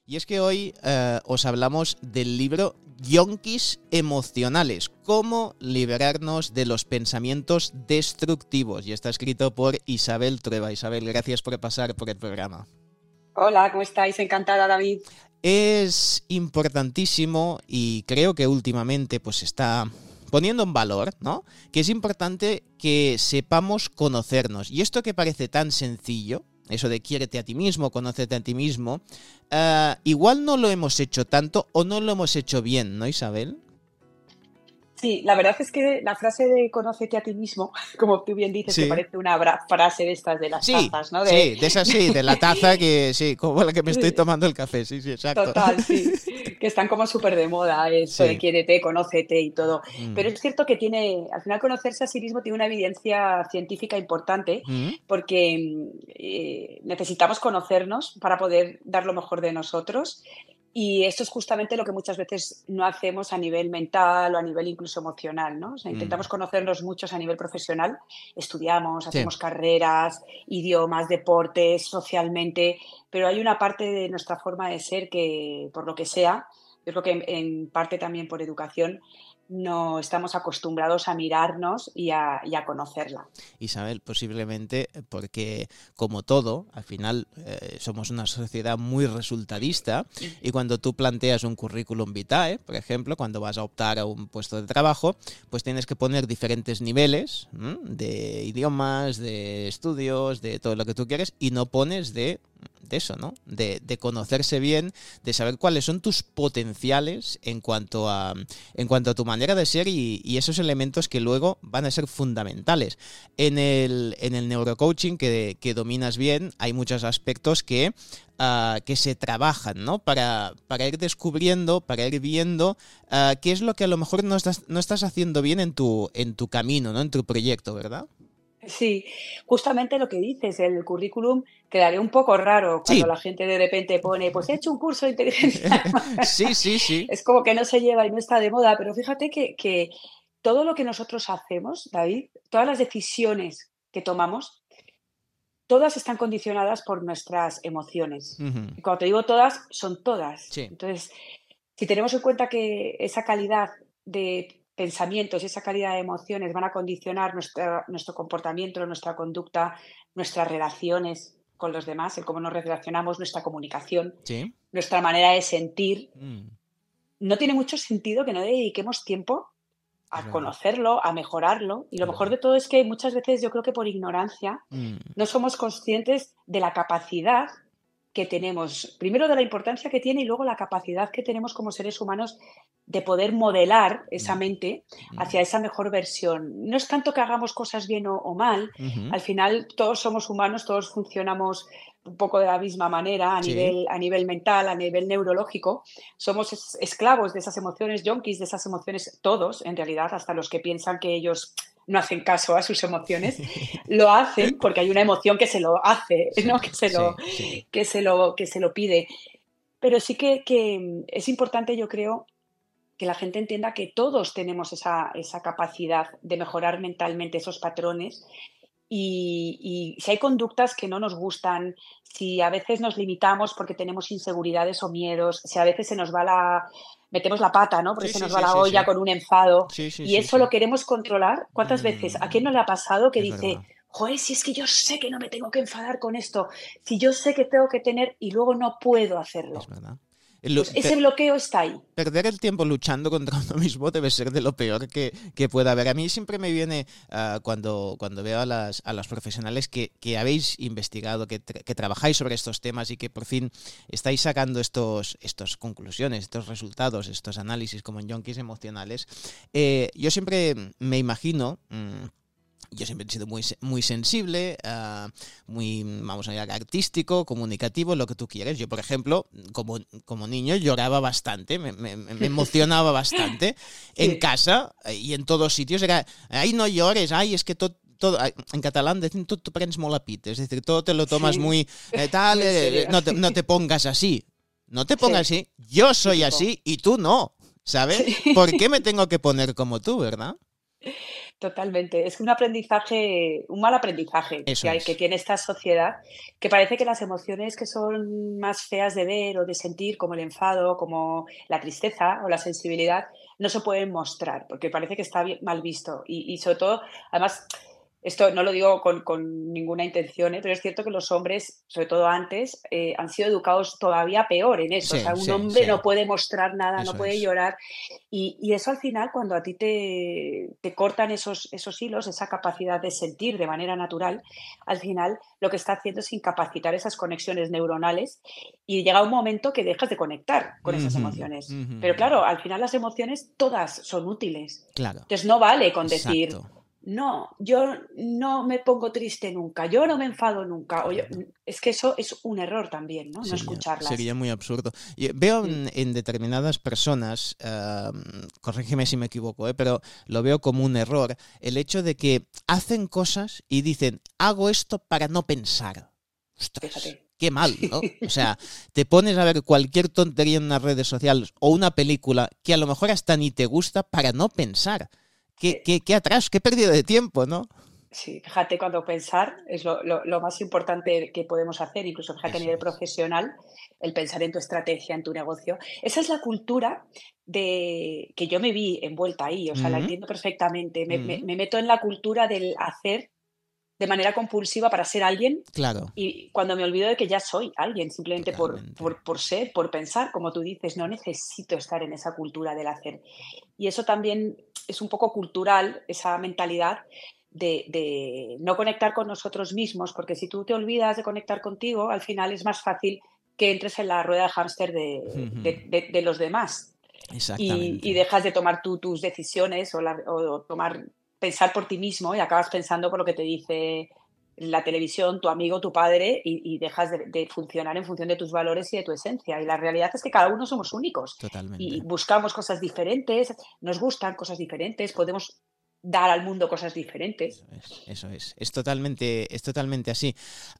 Y es que hoy os hablamos del libro Yonkis Emocionales, cómo liberarnos de los pensamientos destructivos. Y está escrito por Isabel Trueba. Isabel, gracias por pasar por el programa. Hola, ¿cómo estáis? Encantada, David. Es importantísimo y creo que últimamente pues está poniendo en valor, ¿no? Que es importante que sepamos conocernos. Y esto que parece tan sencillo, eso de quiérete a ti mismo, conócete a ti mismo, igual no lo hemos hecho tanto o no lo hemos hecho bien, ¿no, Isabel? Sí, la verdad es que la frase de conócete a ti mismo, como tú bien dices, que Sí. parece una frase de estas de las Sí, tazas, ¿no? sí, de esa sí, de la taza que sí, como la que me estoy tomando el café, sí, exacto. Total, sí, que están como súper de moda, esto de Sí. quiérete, conócete y todo. Pero Mm. es cierto que al final conocerse a sí mismo tiene una evidencia científica importante, Mm. porque necesitamos conocernos para poder dar lo mejor de nosotros. Y esto es justamente lo que muchas veces no hacemos a nivel mental o a nivel incluso emocional, ¿no? O sea, Mm. intentamos conocernos muchos a nivel profesional, estudiamos, Sí. hacemos carreras, idiomas, deportes, socialmente, pero hay una parte de nuestra forma de ser que, por lo que sea, yo creo que en parte también por educación, no estamos acostumbrados a mirarnos y a conocerla. Isabel, posiblemente porque, como todo, al final somos una sociedad muy resultadista y cuando tú planteas un currículum vitae, por ejemplo, cuando vas a optar a un puesto de trabajo, pues tienes que poner diferentes niveles de idiomas, de estudios, de todo lo que tú quieres y no pones de eso, ¿no? De conocerse bien, de saber cuáles son tus potenciales en cuanto a tu manera de ser y esos elementos que luego van a ser fundamentales. En el neurocoaching que dominas bien hay muchos aspectos que se trabajan, ¿no? Para ir descubriendo, para ir viendo qué es lo que a lo mejor no estás haciendo bien en tu camino, ¿no? En tu proyecto, ¿verdad? Sí, justamente lo que dices, el currículum quedaría un poco raro cuando Sí. la gente de repente pone, pues he hecho un curso de inteligencia emocional. Sí. Es como que no se lleva y no está de moda, pero fíjate que todo lo que nosotros hacemos, David, todas las decisiones que tomamos, todas están condicionadas por nuestras emociones. Uh-huh. Y cuando te digo todas, son todas. Sí. Entonces, si tenemos en cuenta que esa calidad de pensamientos y esa calidad de emociones van a condicionar nuestro comportamiento, nuestra conducta, nuestras relaciones con los demás, el cómo nos relacionamos, nuestra comunicación, Sí. nuestra manera de sentir, Mm. no tiene mucho sentido que no dediquemos tiempo Es a verdad. conocerlo, a mejorarlo. Y lo Es mejor verdad. de todo es que muchas veces yo creo que por ignorancia Mm. no somos conscientes de la capacidad que tenemos, primero de la importancia que tiene y luego la capacidad que tenemos como seres humanos de poder modelar esa Mm. mente Mm. hacia esa mejor versión. No es tanto que hagamos cosas bien o mal, Uh-huh. al final todos somos humanos, todos funcionamos un poco de la misma manera Sí. a nivel mental, a nivel neurológico. Somos esclavos de esas emociones, yonkis de esas emociones, todos en realidad, hasta los que piensan que ellos no hacen caso a sus emociones, lo hacen porque hay una emoción que se lo hace, ¿no? Sí. Que se lo pide. Pero sí que es importante, yo creo, que la gente entienda que todos tenemos esa capacidad de mejorar mentalmente esos patrones y si hay conductas que no nos gustan, si a veces nos limitamos porque tenemos inseguridades o miedos, si a veces metemos la pata, ¿no? Porque Sí, se sí, nos va sí, la sí, olla sí. con un enfado Sí, sí, y sí, eso sí. lo queremos controlar. ¿Cuántas veces? ¿A quién no le ha pasado que Es dice, verdad. joder, si es que yo sé que no me tengo que enfadar con esto, si yo sé que tengo que tener y luego no puedo Es hacerlo? verdad. Pues ese bloqueo está ahí. Perder el tiempo luchando contra uno mismo debe ser de lo peor que pueda haber. A mí siempre me viene cuando veo a las profesionales que habéis investigado, que trabajáis sobre estos temas y que por fin estáis sacando estos conclusiones, estos resultados, estos análisis como en Yonkis Emocionales. Yo siempre me imagino... Yo siempre he sido muy sensible, muy, vamos a decir, artístico, comunicativo, lo que tú quieres. Yo, por ejemplo, como niño lloraba bastante, me emocionaba bastante. En Sí. casa y en todos sitios era, ay, no llores, ay, es que todo, en catalán decimos, tú te prens molt a pit, es decir, todo te lo tomas Sí, muy muy en serio, no te pongas así. No te pongas sí, así, yo soy típico. así y tú no, ¿sabes? Sí. ¿Por qué me tengo que poner como tú, verdad? Totalmente. Es un aprendizaje, un mal aprendizaje Eso que es. tiene esta sociedad, que parece que las emociones que son más feas de ver o de sentir, como el enfado, como la tristeza o la sensibilidad, no se pueden mostrar, porque parece que está mal visto. Y sobre todo, además, esto no lo digo con ninguna intención, ¿eh? Pero es cierto que los hombres, sobre todo antes, han sido educados todavía peor en eso. O Sí, sea, un sí, hombre sí. no puede mostrar nada, no Eso puede es. llorar. Y eso al final, cuando a ti te cortan esos hilos, esa capacidad de sentir de manera natural, al final lo que está haciendo es incapacitar esas conexiones neuronales y llega un momento que dejas de conectar con esas Ujú, emociones. ujú, Pero ujú. claro, al final las emociones todas son útiles. Claro, Entonces no vale con decir, exacto. no, yo no me pongo triste nunca, yo no me enfado nunca. Claro. Es que eso es un error también, ¿no? No Sería escucharlas. muy absurdo. Y veo Mm, en determinadas personas, corrígeme si me equivoco, pero lo veo como un error, el hecho de que hacen cosas y dicen, hago esto para no pensar. Ostras, Fíjate. qué mal, ¿no? O sea, te pones a ver cualquier tontería en las redes sociales o una película que a lo mejor hasta ni te gusta para no pensar. Sí. Qué atrás, qué pérdida de tiempo, ¿no? Sí, fíjate, cuando pensar es lo más importante que podemos hacer, incluso fíjate a Eso nivel es. profesional, el pensar en tu estrategia, en tu negocio. Esa es la cultura de que yo me vi envuelta ahí, o sea, la Mm, entiendo perfectamente. mm, Me meto en la cultura del hacer de manera compulsiva para ser alguien claro, y cuando me olvido de que ya soy alguien, simplemente totalmente. por ser, por pensar, como tú dices, no necesito estar en esa cultura del hacer. Y eso también es un poco cultural, esa mentalidad de no conectar con nosotros mismos, porque si tú te olvidas de conectar contigo, al final es más fácil que entres en la rueda de hámster de los demás y Exactamente. dejas de tomar tú tus decisiones o tomar, pensar por ti mismo y acabas pensando por lo que te dice la televisión, tu amigo, tu padre y dejas de funcionar en función de tus valores y de tu esencia. Y la realidad es que cada uno somos únicos y Totalmente. buscamos cosas diferentes, nos gustan cosas diferentes, podemos dar al mundo cosas diferentes. Eso es, eso es. Es totalmente así.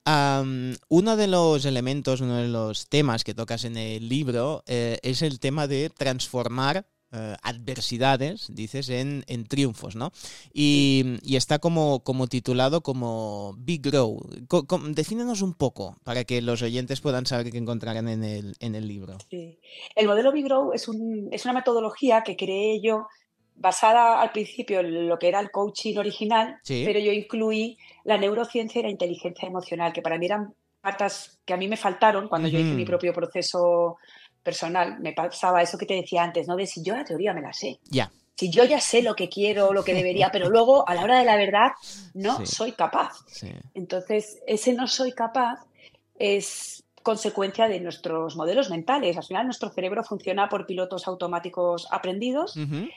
Uno de los elementos, uno de los temas que tocas en el libro es el tema de transformar adversidades, dices, en triunfos, ¿no? Sí. Y está como titulado como Big Grow. Defínenos un poco para que los oyentes puedan saber qué encontrarán en el libro. Sí. El modelo Big Grow es una metodología que creé yo basada al principio en lo que era el coaching original, Sí. pero yo incluí la neurociencia y la inteligencia emocional, que para mí eran patas que a mí me faltaron cuando yo hice mi Ujú. propio proceso personal. Me pasaba eso que te decía antes, ¿no? De si yo la teoría me la sé, Ya. si yo ya sé lo que quiero, lo que debería, pero luego a la hora de la verdad no Sí, soy capaz. sí. Entonces, ese no soy capaz es consecuencia de nuestros modelos mentales. Al final, nuestro cerebro funciona por pilotos automáticos aprendidos Ujú.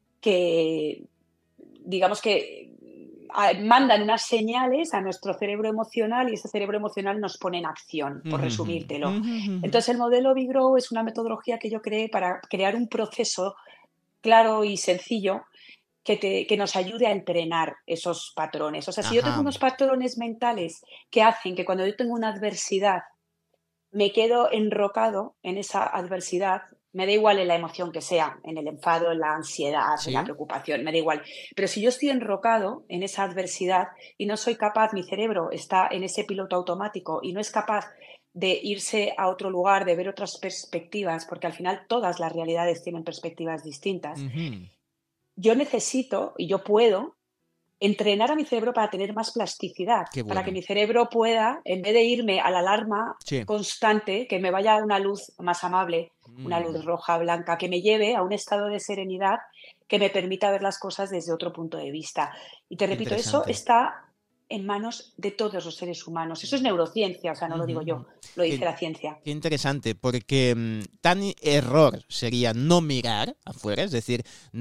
que, digamos que mandan unas señales a nuestro cerebro emocional y ese cerebro emocional nos pone en acción, por Ujú, resumírtelo. ujú, ujú. Entonces, el modelo Big Grow es una metodología que yo creé para crear un proceso claro y sencillo que nos ayude a entrenar esos patrones. O sea, si yo tengo Ajá. unos patrones mentales que hacen que cuando yo tengo una adversidad me quedo enrocado en esa adversidad, me da igual en la emoción que sea, en el enfado, en la ansiedad, en la Sí. preocupación, me da igual. Pero si yo estoy enrocado en esa adversidad y no soy capaz, mi cerebro está en ese piloto automático y no es capaz de irse a otro lugar, de ver otras perspectivas, porque al final todas las realidades tienen perspectivas distintas, Ujú. yo necesito y yo puedo entrenar a mi cerebro para tener más plasticidad, Qué para que bueno. mi cerebro pueda, en vez de irme a la alarma Sí. constante, que me vaya a una luz más amable, una luz Mm, roja, blanca, que me lleve a un estado de serenidad que me permita ver las cosas desde otro punto de vista. Y te qué repito, eso interesante. está en manos de todos los seres humanos. Eso es neurociencia, o sea, no lo Ujú, digo ujú. yo, lo dice Qué, la ciencia. qué interesante, porque tan error sería no mirar afuera, es decir,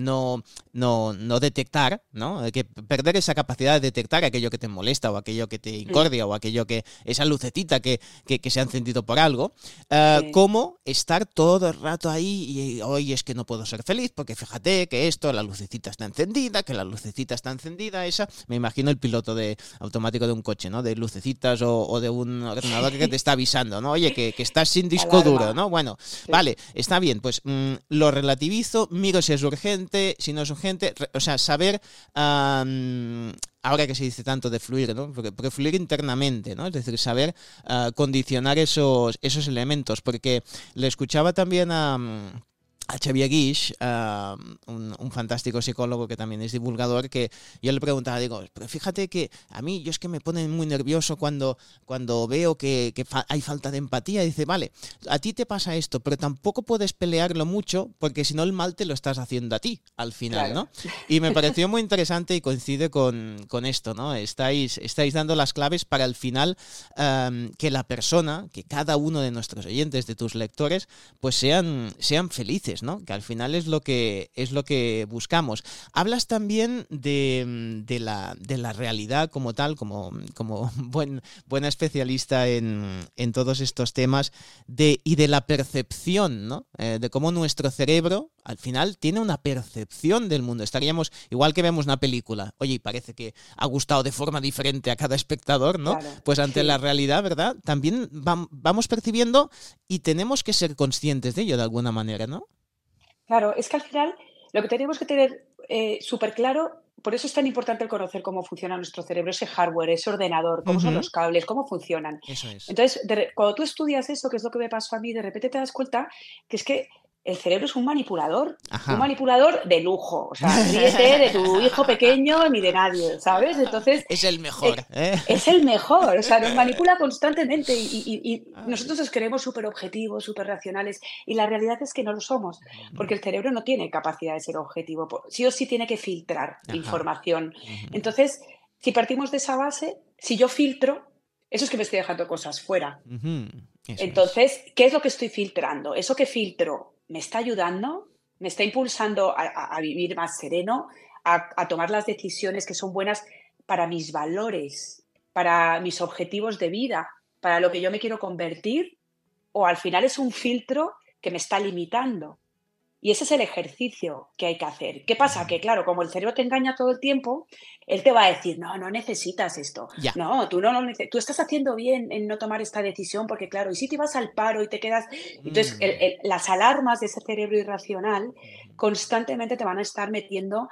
no detectar, ¿no? Que perder esa capacidad de detectar aquello que te molesta o aquello que te Mm, incordia o aquello esa lucecita que se ha encendido por algo, sí, como estar todo el rato ahí y hoy es que no puedo ser feliz porque fíjate que esto, la lucecita está encendida, que la lucecita está encendida, esa, me imagino el piloto automático de un coche, ¿no? De lucecitas o de un ordenador que te está avisando, ¿no? Oye, que estás sin disco duro, ¿no? Bueno, sí. Vale, está bien, pues lo relativizo, miro si es urgente, si no es urgente, o sea, saber... ahora que se dice tanto de fluir, ¿no? Porque fluir internamente, ¿no? Es decir, saber condicionar esos elementos, porque le escuchaba también a Xavier Guix, un fantástico psicólogo que también es divulgador, que yo le preguntaba, digo, pero fíjate que a mí, yo es que me pone muy nervioso cuando veo que hay falta de empatía. Dice, vale, a ti te pasa esto, pero tampoco puedes pelearlo mucho, porque si no el mal te lo estás haciendo a ti, al final, claro, ¿no? Y me pareció muy interesante y coincide con esto, ¿no? Estáis dando las claves para al final que la persona, que cada uno de nuestros oyentes, de tus lectores, pues sean felices, ¿no? Que al final es lo que buscamos. Hablas también de la realidad como tal, como buena especialista en todos estos temas, y de la percepción, ¿no? De cómo nuestro cerebro al final tiene una percepción del mundo. Estaríamos, igual que vemos una película, oye, y parece que ha gustado de forma diferente a cada espectador, ¿no? Claro, pues ante la realidad, ¿verdad? También vamos percibiendo y tenemos que ser conscientes de ello de alguna manera, ¿no? Claro, es que al final lo que tenemos que tener súper claro, por eso es tan importante el conocer cómo funciona nuestro cerebro, ese hardware, ese ordenador, cómo son los cables, cómo funcionan. Eso es. Entonces, cuando tú estudias eso, que es lo que me pasó a mí, de repente te das cuenta que es que el cerebro es un manipulador de lujo. O sea, ríete de tu hijo pequeño ni de nadie, ¿sabes? Entonces... Es el mejor. Es el mejor, o sea, nos manipula constantemente y nosotros nos creemos súper objetivos, súper racionales y la realidad es que no lo somos, porque el cerebro no tiene capacidad de ser objetivo, sí o sí tiene que filtrar información. Entonces, si partimos de esa base, si yo filtro, eso es que me estoy dejando cosas fuera. Entonces, ¿qué es lo que estoy filtrando? Eso que filtro me está ayudando, me está impulsando a vivir más sereno, a tomar las decisiones que son buenas para mis valores, para mis objetivos de vida, para lo que yo me quiero convertir, o al final es un filtro que me está limitando. Y ese es el ejercicio que hay que hacer. ¿Qué pasa? Que claro, como el cerebro te engaña todo el tiempo, él te va a decir, no necesitas esto. Ya. No, tú tú estás haciendo bien en no tomar esta decisión, porque claro, y si te vas al paro y te quedas... Entonces, las alarmas de ese cerebro irracional constantemente te van a estar metiendo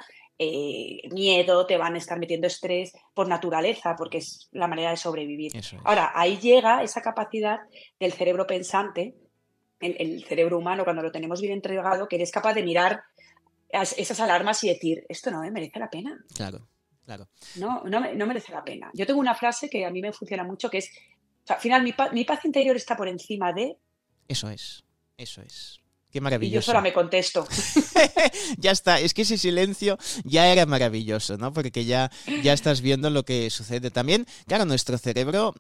miedo, te van a estar metiendo estrés por naturaleza, porque es la manera de sobrevivir. Ahora, ahí llega esa capacidad del cerebro pensante, el cerebro humano, cuando lo tenemos bien entregado, que eres capaz de mirar esas alarmas y decir, esto no me merece la pena. Claro. No merece la pena. Yo tengo una frase que a mí me funciona mucho, que es, o sea, al final mi paz interior está por encima de... Eso es. Qué maravilloso. Y yo sola me contesto. Ya está, es que ese silencio ya era maravilloso, ¿no? Porque ya estás viendo lo que sucede. También, claro, nuestro cerebro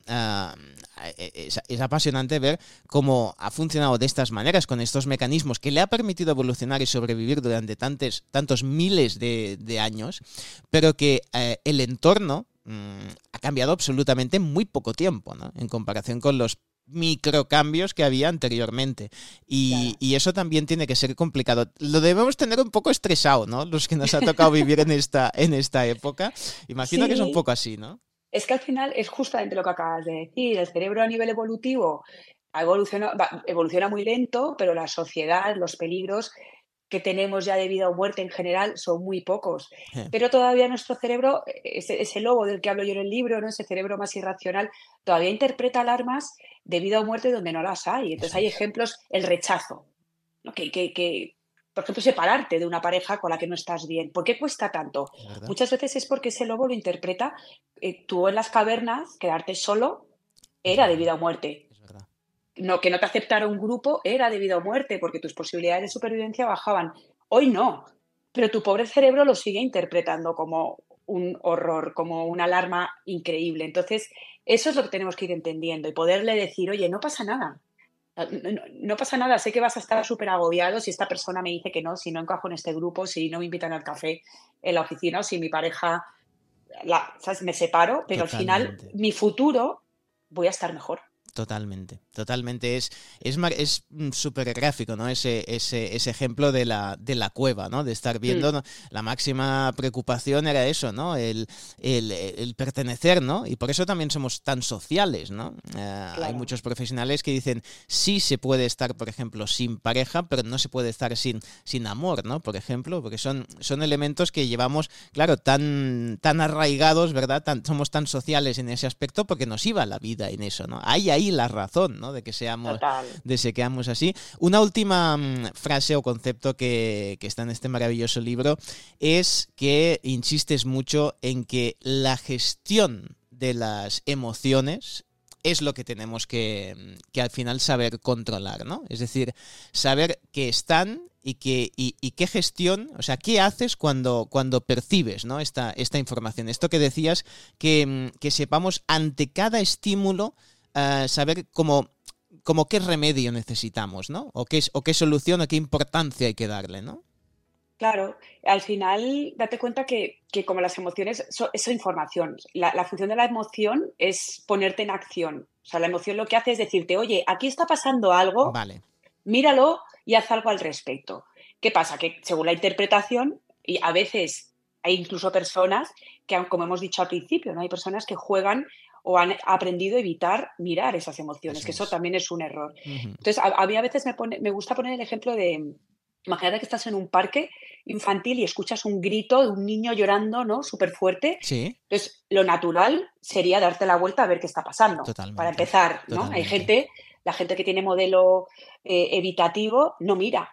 es apasionante ver cómo ha funcionado de estas maneras, con estos mecanismos que le ha permitido evolucionar y sobrevivir durante tantos miles de años, pero que el entorno ha cambiado absolutamente en muy poco tiempo, ¿no? En comparación con los microcambios que había anteriormente y eso también tiene que ser complicado. Lo debemos tener un poco estresado, ¿no? Los que nos ha tocado vivir en esta época. Imagino que es un poco así, ¿no? Es que al final es justamente lo que acabas de decir. El cerebro a nivel evolutivo evoluciona muy lento, pero la sociedad, los peligros que tenemos ya de vida o muerte en general son muy pocos. Pero todavía nuestro cerebro, ese lobo del que hablo yo en el libro, ¿no? Ese cerebro más irracional, todavía interpreta alarmas de vida o muerte donde no las hay. Entonces hay ejemplos, el rechazo, ¿no? Que, por ejemplo, separarte de una pareja con la que no estás bien. ¿Por qué cuesta tanto? Muchas veces es porque ese lobo lo interpreta, tú en las cavernas, quedarte solo era de vida o muerte. No, que no te aceptara un grupo era de vida o muerte, porque tus posibilidades de supervivencia bajaban. Hoy no, pero tu pobre cerebro lo sigue interpretando como un horror, como una alarma increíble. Entonces, eso es lo que tenemos que ir entendiendo y poderle decir, oye, no pasa nada. No pasa nada, sé que vas a estar súper agobiado si esta persona me dice que no, si no encajo en este grupo, si no me invitan al café en la oficina o si mi pareja, ¿sabes? Me separo, pero al final mi futuro voy a estar mejor. Totalmente, totalmente. Es súper gráfico, ¿no? Ese ejemplo de la cueva, ¿no? De estar viendo, ¿no? La máxima preocupación era eso, ¿no? El pertenecer, ¿no? Y por eso también somos tan sociales, ¿no? Claro. Hay muchos profesionales que dicen, sí se puede estar, por ejemplo, sin pareja, pero no se puede estar sin amor, ¿no? Por ejemplo, porque son elementos que llevamos, claro, tan arraigados, ¿verdad? Somos tan sociales en ese aspecto porque nos iba la vida en eso, ¿no? Hay ahí la razón, ¿no? De que seamos así. Una última frase o concepto que está en este maravilloso libro es que insistes mucho en que la gestión de las emociones es lo que tenemos que al final saber controlar, ¿no? Es decir, saber que están y qué gestión, o sea, qué haces cuando percibes, ¿no? esta información. Esto que decías, que sepamos ante cada estímulo saber como qué remedio necesitamos, ¿no? O qué solución o qué importancia hay que darle, ¿no? Claro, al final date cuenta que como las emociones es información. La función de la emoción es ponerte en acción. O sea, la emoción lo que hace es decirte, oye, aquí está pasando algo, Vale. Míralo y haz algo al respecto. ¿Qué pasa? Que según la interpretación, y a veces hay incluso personas que, como hemos dicho al principio, ¿no? Hay personas que juegan o han aprendido a evitar mirar esas emociones, que eso también es un error. Entonces, a mí a veces me gusta poner el ejemplo de, imagínate que estás en un parque infantil y escuchas un grito de un niño llorando, ¿no? Súper fuerte. Sí. Entonces, lo natural sería darte la vuelta a ver qué está pasando. Totalmente. Para empezar, ¿no? Totalmente. La gente que tiene modelo evitativo no mira.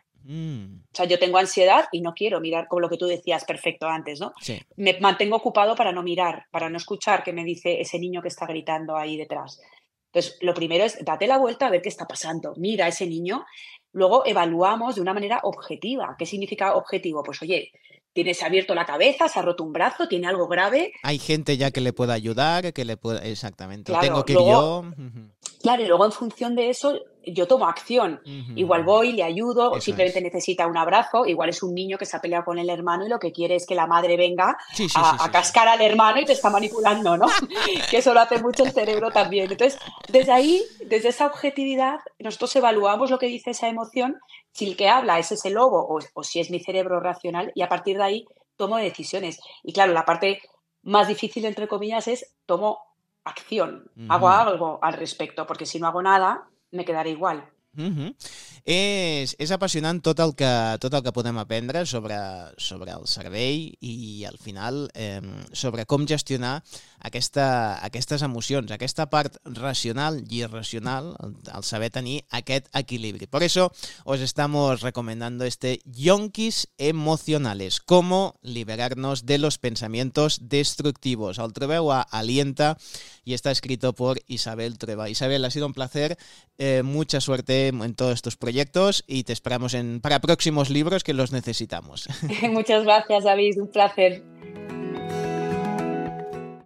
O sea, yo tengo ansiedad y no quiero mirar, como lo que tú decías perfecto antes, ¿no? Sí. Me mantengo ocupado para no mirar, para no escuchar qué me dice ese niño que está gritando ahí detrás. Entonces, lo primero es date la vuelta a ver qué está pasando. Mira a ese niño. Luego evaluamos de una manera objetiva. ¿Qué significa objetivo? Pues oye, tienes abierto la cabeza, se ha roto un brazo, tiene algo grave. Hay gente ya que le pueda ayudar, que le pueda... Exactamente. Claro, Tengo que luego, yo... Claro, y luego en función de eso yo tomo acción. Igual voy, le ayudo, o Eso simplemente es. necesita un abrazo. Igual es un niño que se ha peleado con el hermano y lo que quiere es que la madre venga Sí. a cascar al hermano y te está manipulando, ¿no? Que eso lo hace mucho el cerebro también. Entonces, desde ahí, desde esa objetividad, nosotros evaluamos lo que dice esa emoción, si el que habla es ese lobo o si es mi cerebro racional, y a partir de ahí tomo decisiones. Y claro, la parte más difícil, entre comillas, es tomo acción, hago algo al respecto, porque si no hago nada, me quedaré igual. És apassionant tot el que podem aprendre sobre el cervell i al final sobre com gestionar aquestes emocions, aquesta part racional i irracional, el saber tenir aquest equilibri. Por eso os estamos recomendando este Yonkis Emocionales, cómo liberarnos de los pensamientos destructivos. El trobeu a Alienta y está escrito por Isabel Trueba. Isabel, ha sido un placer, mucha suerte en todos estos proyectos y te esperamos para próximos libros que los necesitamos. Muchas gracias, David, un placer.